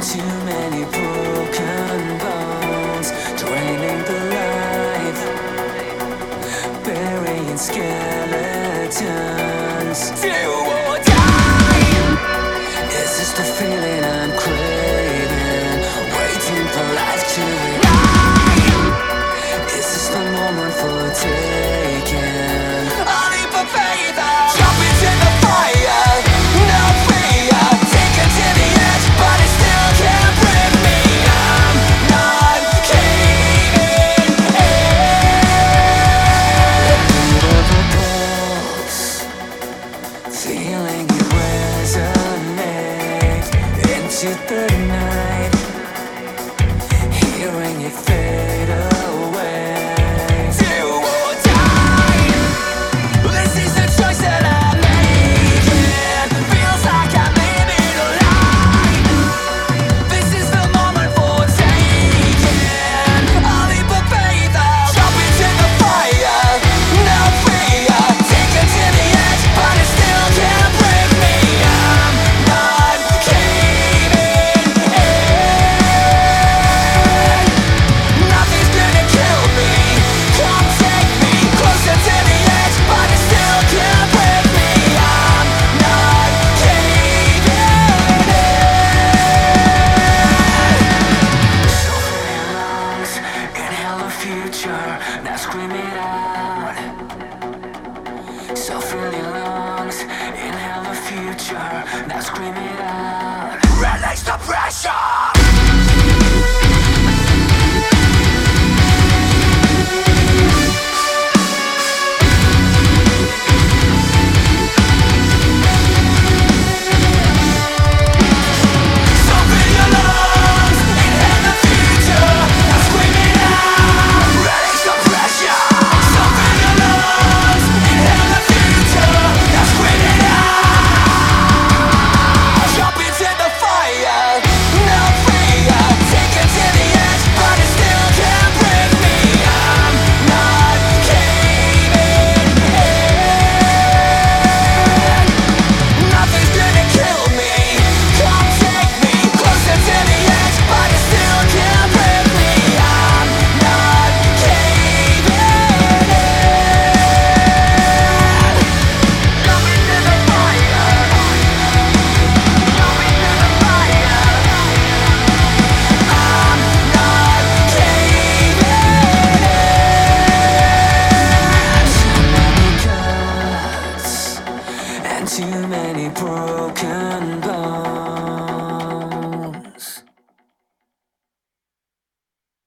too many broken bones, draining the life, burying skeletons. Do or die. Is this the feeling I'm craving? Waiting for life to ignite. Is this the moment for taking? I'll leap for faith. Jump into the fire. No fear. Take it to the edge, but it still can't break me. I'm not caving in. Of a pulse, feeling it resonate into the night, hearing it fade away. Do or die. This is the choice that I'm making. Feels like I'm living a lie. This is the moment for taking. I'll leap of faith. I'll jump into the fire. No fear. Take it to the edge, but it still can't break me. I'm not caving in. Nothing's gonna kill me. Come take me closer to the edge, but it still can't break me. I'm not caving in. So fill your lungs, inhale the future, now scream it out. So fill your lungs, inhale the future, now scream it out. Release the pressure. So fill your lungs, inhale the future, now scream it out. Release the pressure. So fill your lungs, inhale the future, now scream it out. Jump into the fire, no fear. Take it to the edge, but it still can't break me. I'm not caving in. Nothing's gonna kill me. Come take me closer to the edge, but it still can't break me. I'm not caving in. Jump into the fire. Jump into the fire. I'm not caving in. Too many cuts and too many broken bones.